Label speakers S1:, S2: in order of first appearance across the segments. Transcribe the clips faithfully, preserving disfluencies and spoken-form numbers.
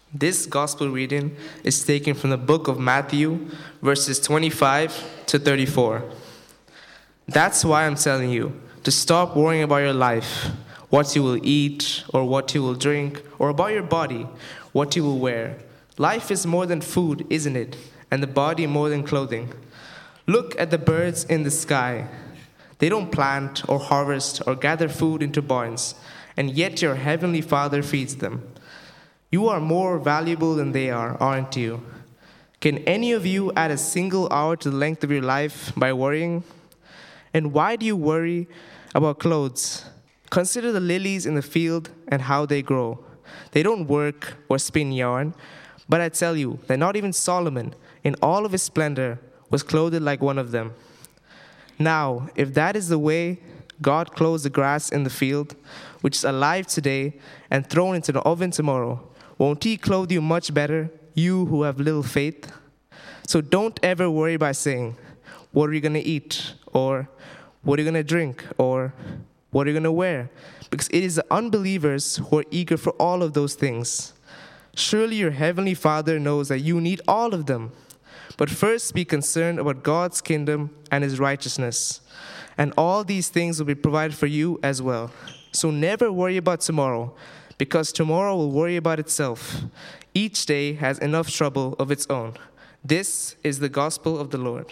S1: This gospel reading is taken from the book of Matthew, verses twenty-five to thirty-four. That's why I'm telling you to stop worrying about your life, what you will eat or what you will drink, or about your body, what you will wear. Life is more than food, isn't it? And the body more than clothing. Look at the birds in the sky. They don't plant or harvest or gather food into barns, and yet your heavenly Father feeds them. You are more valuable than they are, aren't you? Can any of you add a single hour to the length of your life by worrying? And why do you worry about clothes? Consider the lilies in the field and how they grow. They don't work or spin yarn, but I tell you that not even Solomon, in all of his splendor, was clothed like one of them. Now, if that is the way God clothes the grass in the field, which is alive today and thrown into the oven tomorrow, won't He clothe you much better, you who have little faith? So don't ever worry by saying, what are you going to eat? Or what are you going to drink? Or what are you going to wear? Because it is the unbelievers who are eager for all of those things. Surely your heavenly Father knows that you need all of them. But first be concerned about God's kingdom and His righteousness. And all these things will be provided for you as well. So never worry about tomorrow, because tomorrow will worry about itself. Each day has enough trouble of its own. This is the gospel of the Lord.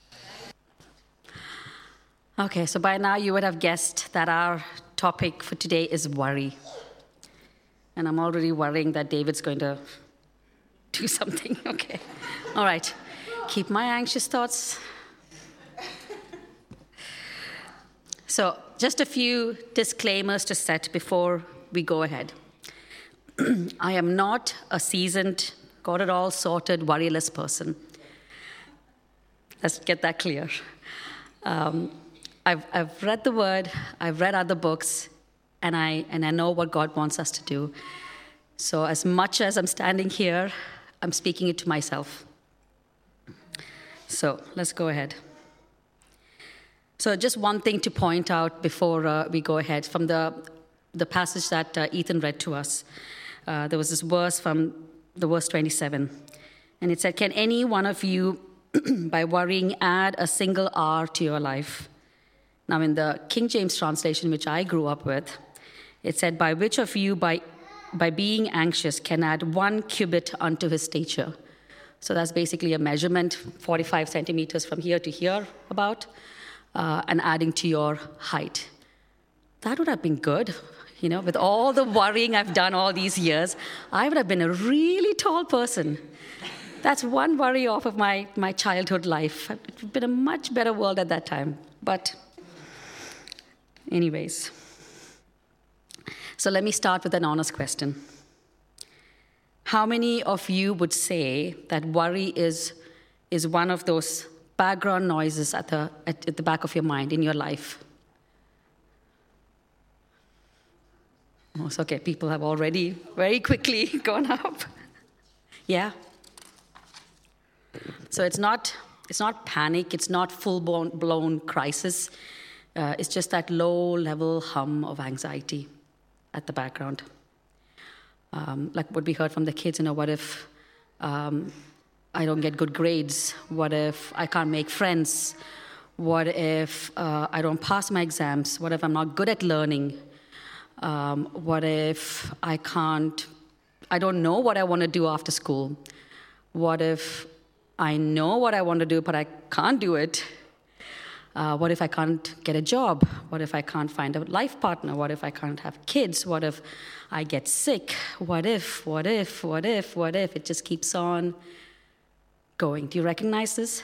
S2: Okay, so by now you would have guessed that our topic for today is worry. And I'm already worrying that David's going to do something. Okay. All right. Keep my anxious thoughts. So, just a few disclaimers to set before we go ahead. I am not a seasoned, got it all sorted, worryless person. Let's get that clear. Um, I've, I've read the Word, I've read other books, and I and I know what God wants us to do. So as much as I'm standing here, I'm speaking it to myself. So let's go ahead. So just one thing to point out before uh, we go ahead. From the, the passage that uh, Ethan read to us, uh, there was this verse from the verse twenty-seven. And it said, can any one of you, by worrying, add a single hour to your life? Now in the King James translation, which I grew up with, it said, by which of you, by, by being anxious, can add one cubit unto his stature? So that's basically a measurement, forty-five centimeters from here to here, about. Uh, and adding to your height. That would have been good. You know, with all the worrying I've done all these years, I would have been a really tall person. That's one worry off of my, my childhood life. It would have been a much better world at that time. But anyways. So let me start with an honest question. How many of you would say that worry is, is one of those background noises at the at, at the back of your mind in your life? Oh, it's okay. People have already very quickly gone up. Yeah. So it's not it's not panic. It's not full blown, blown crisis. Uh, it's just that low level hum of anxiety at the background. Um, like what we heard from the kids. You know, what if Um, I don't get good grades? What if I can't make friends? What if uh, I don't pass my exams? What if I'm not good at learning? Um, what if I can't, I don't know what I want to do after school? What if I know what I want to do, but I can't do it? Uh, what if I can't get a job? What if I can't find a life partner? What if I can't have kids? What if I get sick? What if, what if, what if, what if? It just keeps on going. Do you recognize this?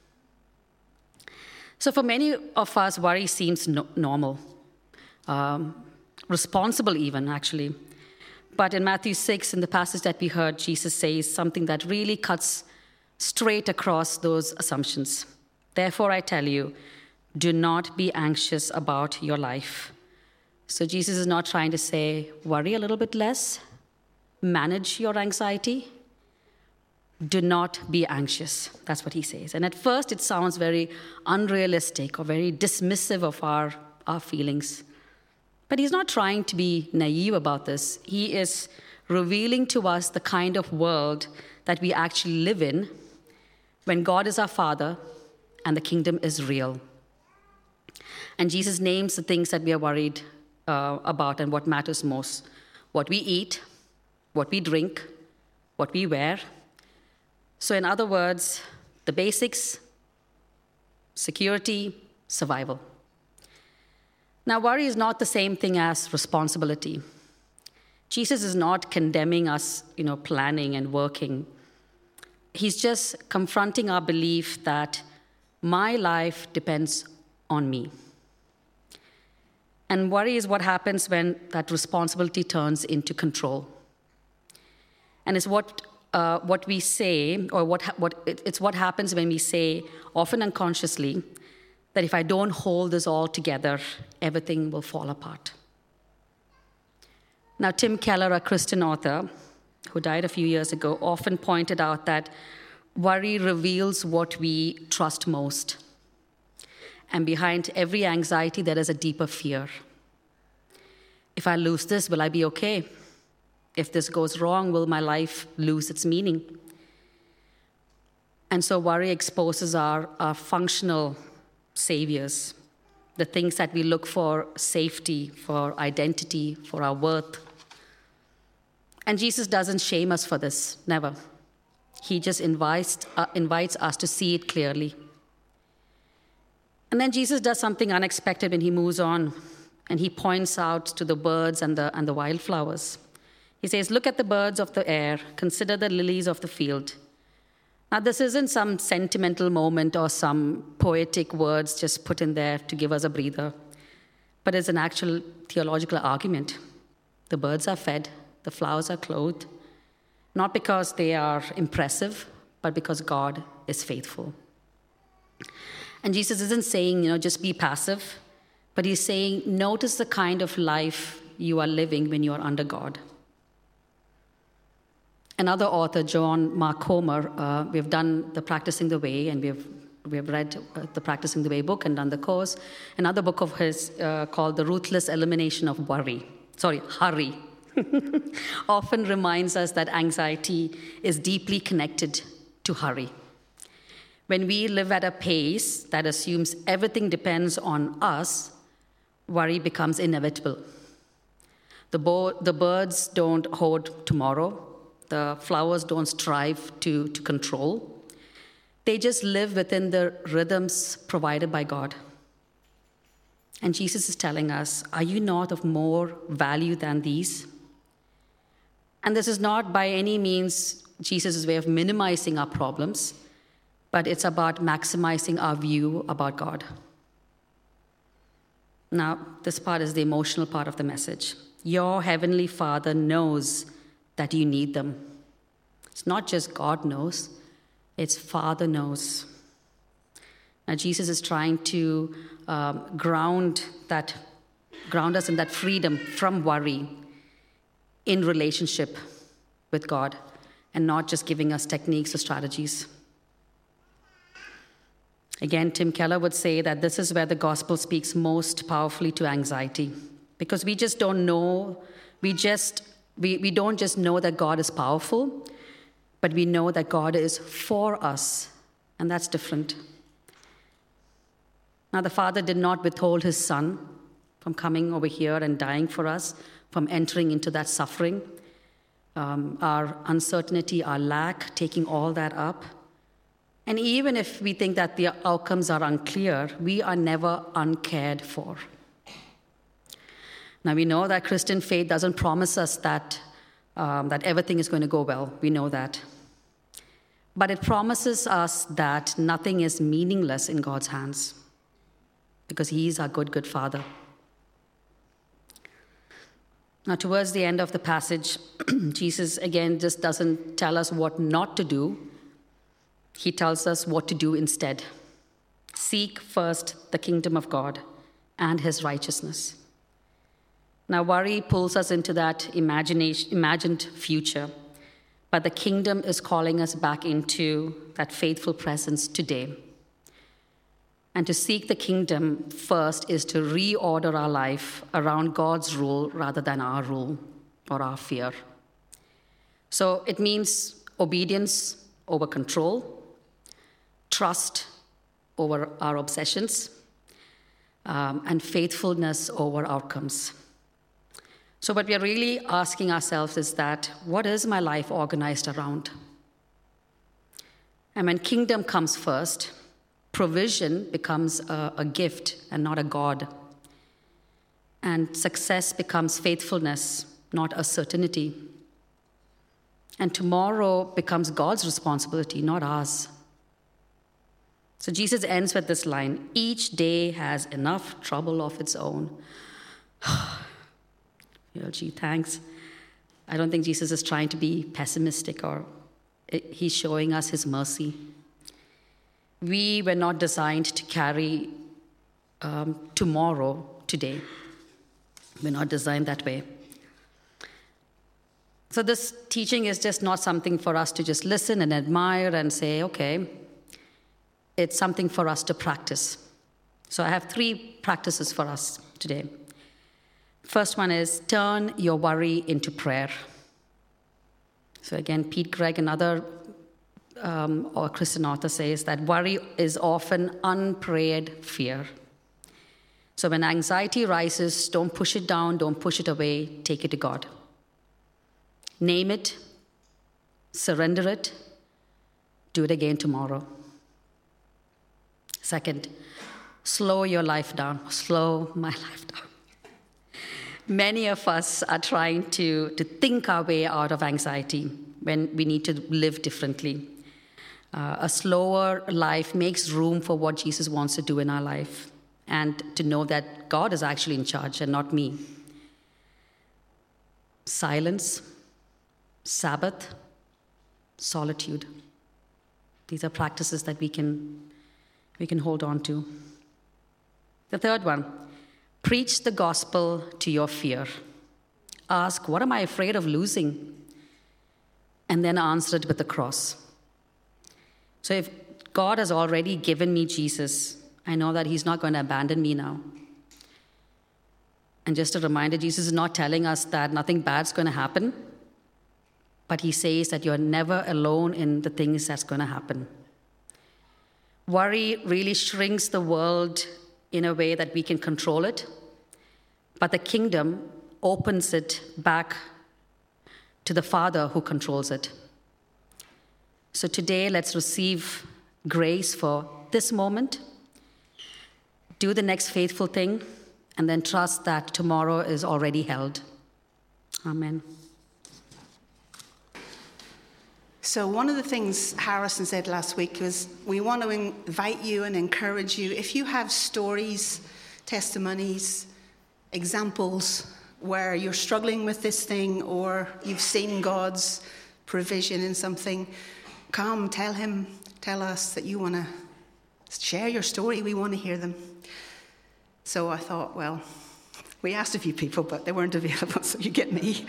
S2: So for many of us, worry seems no- normal, um, responsible even, actually. But in Matthew six, in the passage that we heard, Jesus says something that really cuts straight across those assumptions. Therefore, I tell you, do not be anxious about your life. So Jesus is not trying to say, worry a little bit less, manage your anxiety. Do not be anxious. That's what he says. And at first, it sounds very unrealistic or very dismissive of our, our feelings. But he's not trying to be naive about this. He is revealing to us the kind of world that we actually live in when God is our Father and the kingdom is real. And Jesus names the things that we are worried uh, about and what matters most: what we eat, what we drink, what we wear. So in other words, the basics: security, survival. Now, worry is not the same thing as responsibility. Jesus is not condemning us, you know, planning and working. He's just confronting our belief that my life depends on me. And worry is what happens when that responsibility turns into control. And it's what uh, what we say, or what ha- what it, it's what happens when we say, often unconsciously, that if I don't hold this all together, everything will fall apart. Now, Tim Keller, a Christian author who died a few years ago, often pointed out that worry reveals what we trust most. And behind every anxiety, there is a deeper fear. If I lose this, will I be okay? If this goes wrong, will my life lose its meaning? And so worry exposes our, our functional saviors, the things that we look for: safety, for identity, for our worth. And Jesus doesn't shame us for this, never. He just invites, uh, invites us to see it clearly. And then Jesus does something unexpected when he moves on, and he points out to the birds and the, and the wildflowers. He says, "Look at the birds of the air, consider the lilies of the field." Now, this isn't some sentimental moment or some poetic words just put in there to give us a breather, but it's an actual theological argument. The birds are fed, the flowers are clothed, not because they are impressive, but because God is faithful. And Jesus isn't saying, you know, just be passive, but he's saying, notice the kind of life you are living when you are under God. Another author, John Mark Comer, uh, we've done the Practicing the Way, and we've we've read uh, the Practicing the Way book and done the course. Another book of his uh, called The Ruthless Elimination of Worry, sorry, Hurry, often reminds us that anxiety is deeply connected to hurry. When we live at a pace that assumes everything depends on us, worry becomes inevitable. The, bo- the birds don't hoard tomorrow. The flowers don't strive to, to control. They just live within the rhythms provided by God. And Jesus is telling us, are you not of more value than these? And this is not by any means Jesus' way of minimizing our problems, but it's about maximizing our view about God. Now, this part is the emotional part of the message. Your heavenly Father knows that you need them. It's not just God knows, it's Father knows. Now, Jesus is trying to um, ground that, ground us in that freedom from worry in relationship with God, and not just giving us techniques or strategies. Again, Tim Keller would say that this is where the gospel speaks most powerfully to anxiety, because we just don't know, we just we, we don't just know that God is powerful, but we know that God is for us, and that's different. Now, the Father did not withhold his Son from coming over here and dying for us, from entering into that suffering, um, our uncertainty, our lack, taking all that up. And even if we think that the outcomes are unclear, we are never uncared for. Now, we know that Christian faith doesn't promise us that, um, that everything is going to go well. We know that. But it promises us that nothing is meaningless in God's hands, because he is our good, good Father. Now, towards the end of the passage, Jesus, again, just doesn't tell us what not to do. He tells us what to do instead. Seek first the kingdom of God and his righteousness. Now, worry pulls us into that imagination, imagined future, but the kingdom is calling us back into that faithful presence today. And to seek the kingdom first is to reorder our life around God's rule rather than our rule or our fear. So it means obedience over control, trust over our obsessions, um, and faithfulness over outcomes. So what we are really asking ourselves is that, what is my life organized around? And when kingdom comes first, provision becomes a, a gift and not a god. And success becomes faithfulness, not a certainty. And tomorrow becomes God's responsibility, not ours. So Jesus ends with this line, each day has enough trouble of its own. Well, gee, thanks. I don't think Jesus is trying to be pessimistic, or he's showing us his mercy. We were not designed to carry um, tomorrow today. We're not designed that way. So this teaching is just not something for us to just listen and admire and say, okay. It's something for us to practice. So I have three practices for us today. First one is turn your worry into prayer. So again, Pete Greig, another um, or Christian author, says that worry is often unprayed fear. So when anxiety rises, don't push it down, don't push it away, take it to God. Name it, surrender it, do it again tomorrow. Second, slow your life down, slow my life down. Many of us are trying to, to think our way out of anxiety when we need to live differently. Uh, a slower life makes room for what Jesus wants to do in our life, and to know that God is actually in charge and not me. Silence, Sabbath, solitude. These are practices that we can, we can hold on to. The third one, preach the gospel to your fear. Ask, what am I afraid of losing? And then answer it with the cross. So if God has already given me Jesus, I know that he's not going to abandon me now. And just a reminder, Jesus is not telling us that nothing bad's going to happen, but he says that you're never alone in the things that's going to happen. Worry really shrinks the world in a way that we can control it, but the kingdom opens it back to the Father who controls it. So today, let's receive grace for this moment, do the next faithful thing, and then trust that tomorrow is already held. Amen.
S3: So one of the things Harrison said last week was, we want to invite you and encourage you, if you have stories, testimonies, examples where you're struggling with this thing, or you've seen God's provision in something, come, tell him, tell us that you want to share your story. We want to hear them. So I thought, well, we asked a few people, but they weren't available, so you get me.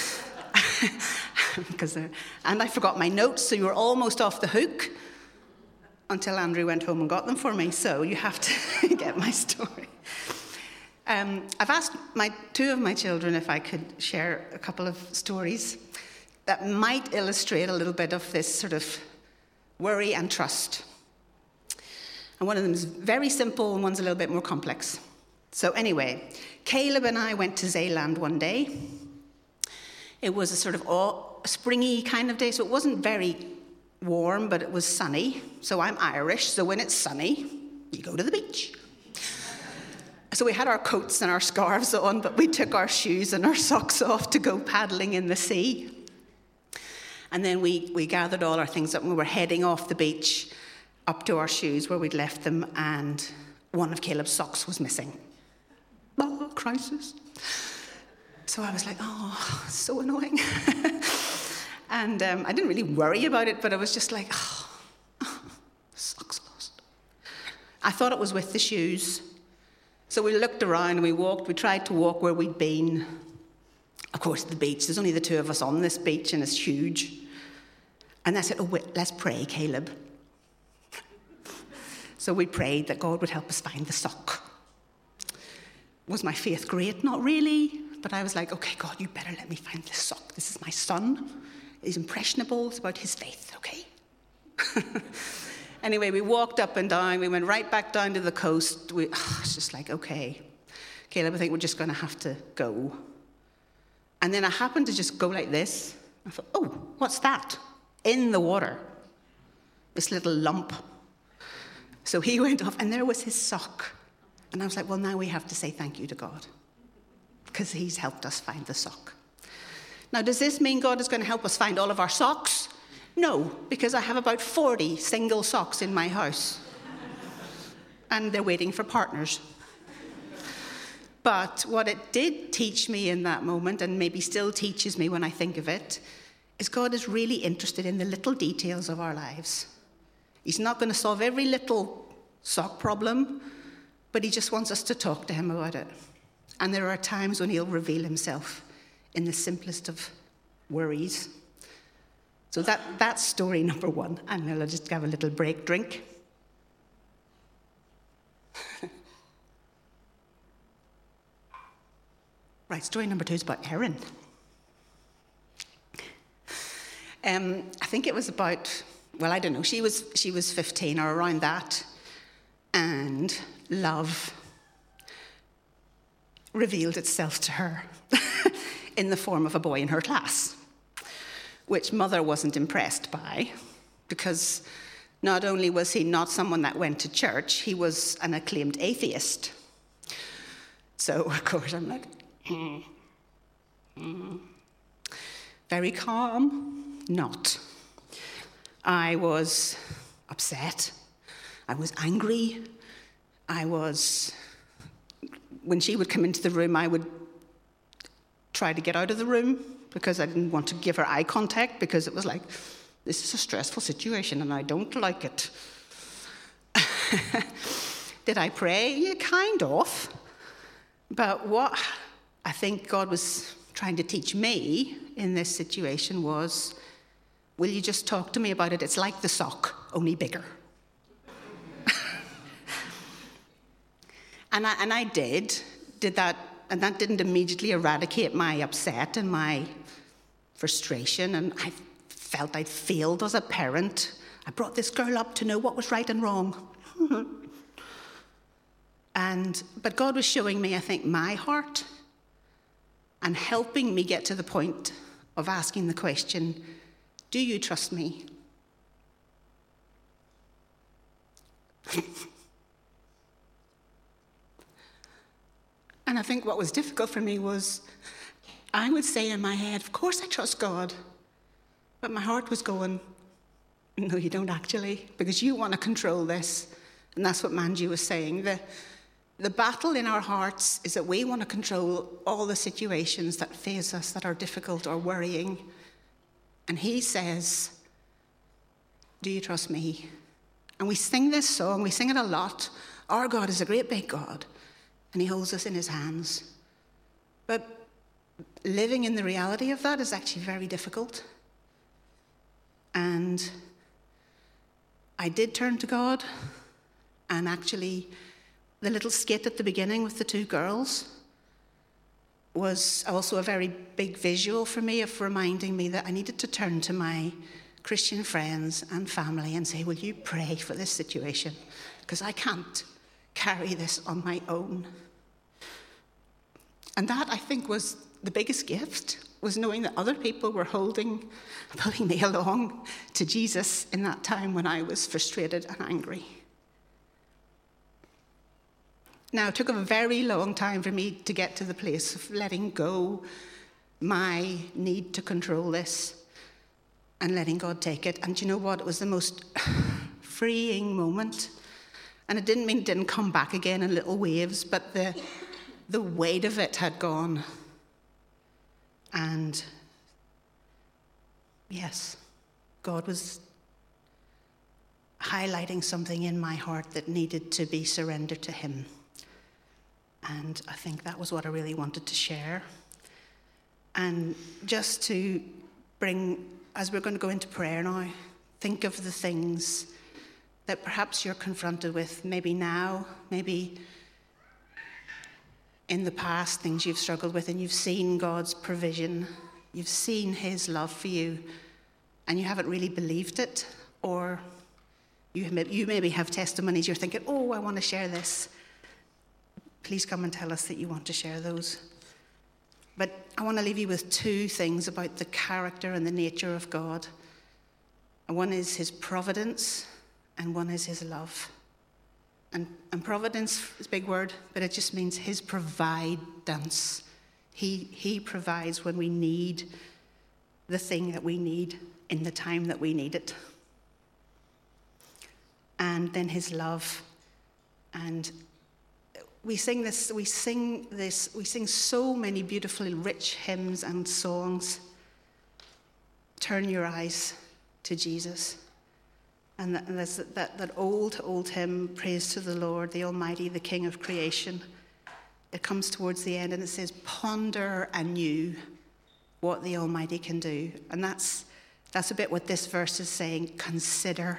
S3: Because and I forgot my notes, so you were almost off the hook until Andrew went home and got them for me. So you have to get my story. Um, I've asked my two of my children if I could share a couple of stories that might illustrate a little bit of this sort of worry and trust. And one of them is very simple and one's a little bit more complex. So anyway, Caleb and I went to Zeeland one day. It was a sort of all springy kind of day, so it wasn't very warm, but it was sunny. So I'm Irish, so when it's sunny, you go to the beach. So we had our coats and our scarves on, but we took our shoes and our socks off to go paddling in the sea. And then we, we gathered all our things up and we were heading off the beach up to our shoes where we'd left them, and one of Caleb's socks was missing. Oh, crisis. So I was like, oh, so annoying. and um, I didn't really worry about it, but I was just like, oh, oh, socks lost. I thought it was with the shoes. So we looked around and we walked, we tried to walk where we'd been. Of course, the beach, there's only the two of us on this beach and it's huge. And I said, oh, wait, let's pray, Caleb. So we prayed that God would help us find the sock. Was my faith great? Not really. But I was like, okay, God, you better let me find this sock. This is my son. He's impressionable. It's about his faith, okay? Anyway, we walked up and down. We went right back down to the coast. We, oh, it's just like, okay, Caleb, I think we're just going to have to go. And then I happened to just go like this. I thought, oh, what's that? In the water. This little lump. So he went off, and there was his sock. And I was like, well, now we have to say thank you to God, because he's helped us find the sock. Now, does this mean God is going to help us find all of our socks? No, because I have about forty single socks in my house. And they're waiting for partners. But what it did teach me in that moment, and maybe still teaches me when I think of it, is God is really interested in the little details of our lives. He's not going to solve every little sock problem, but he just wants us to talk to him about it. And there are times when he'll reveal himself in the simplest of worries. So that, that's story number one. And I'll just have a little break drink. Right, story number two is about Erin. Um, I think it was about, well, I don't know, she was she was fifteen or around that, and love revealed itself to her in the form of a boy in her class, which mother wasn't impressed by, because not only was he not someone that went to church, he was an acclaimed atheist. So, of course, I'm like, mm, mm. Very calm, not. I was upset. I was angry. I was, when she would come into the room, I would try to get out of the room because I didn't want to give her eye contact, because it was like, this is a stressful situation and I don't like it. Did I pray? Yeah, kind of. But what I think God was trying to teach me in this situation was, will you just talk to me about it? It's like the sock, only bigger. and, I, and I did, did that, and that didn't immediately eradicate my upset and my frustration, and I felt I'd failed as a parent. I brought this girl up to know what was right and wrong. and But God was showing me, I think, my heart, and helping me get to the point of asking the question, do you trust me? And I think what was difficult for me was, I would say in my head, of course I trust God. But my heart was going, no, you don't actually, because you want to control this. And that's what Manju was saying. The, the battle in our hearts is that we want to control all the situations that face us, that are difficult or worrying. And he says, do you trust me? And we sing this song, we sing it a lot. Our God is a great big God, and he holds us in his hands. But living in the reality of that is actually very difficult. And I did turn to God, and actually the little skit at the beginning with the two girls was also a very big visual for me of reminding me that I needed to turn to my Christian friends and family and say, will you pray for this situation? Because I can't carry this on my own. And that, I think, was the biggest gift, was knowing that other people were holding, pulling me along to Jesus in that time when I was frustrated and angry. Now, it took a very long time for me to get to the place of letting go my need to control this and letting God take it. And you know what? It was the most freeing moment. And it didn't mean it didn't come back again in little waves, but the, the weight of it had gone. And yes, God was highlighting something in my heart that needed to be surrendered to him. And I think that was what I really wanted to share. And just to bring, as we're going to go into prayer now, think of the things that perhaps you're confronted with, maybe now, maybe in the past, things you've struggled with, and you've seen God's provision, you've seen his love for you, and you haven't really believed it, or you, you maybe have testimonies, you're thinking, oh, I want to share this. Please come and tell us that you want to share those. But I want to leave you with two things about the character and the nature of God. And one is his providence, and one is his love. And, and providence is a big word, but it just means his providence. He, he provides when we need the thing that we need in the time that we need it. And then his love. And we sing this, we sing this, we sing so many beautifully rich hymns and songs. Turn your eyes to Jesus. And that, there's that, that old, old hymn, Praise to the Lord, the Almighty, the King of creation. It comes towards the end and it says, ponder anew what the Almighty can do. And that's, that's a bit what this verse is saying. Consider.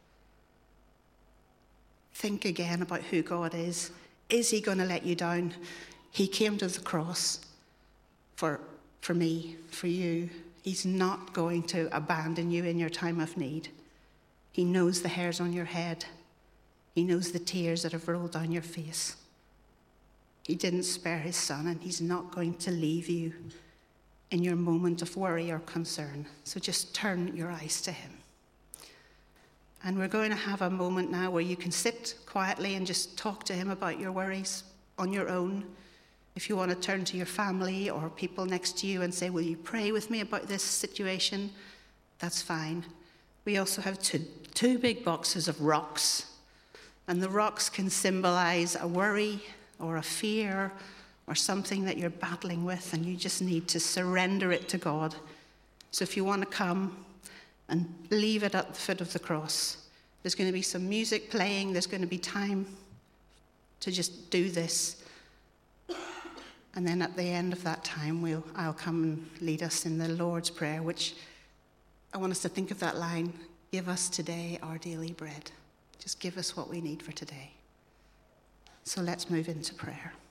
S3: Think again about who God is. Is he going to let you down? He came to the cross for, for me, for you. He's not going to abandon you in your time of need. He knows the hairs on your head. He knows the tears that have rolled down your face. He didn't spare his son, and he's not going to leave you in your moment of worry or concern. So just turn your eyes to him. And we're going to have a moment now where you can sit quietly and just talk to him about your worries on your own. If you want to turn to your family or people next to you and say, will you pray with me about this situation? That's fine. We also have two, two big boxes of rocks. And the rocks can symbolize a worry or a fear or something that you're battling with, and you just need to surrender it to God. So if you want to come and leave it at the foot of the cross, there's going to be some music playing. There's going to be time to just do this. And then at the end of that time, we'll, I'll come and lead us in the Lord's Prayer, which I want us to think of that line, give us today our daily bread. Just give us what we need for today. So let's move into prayer.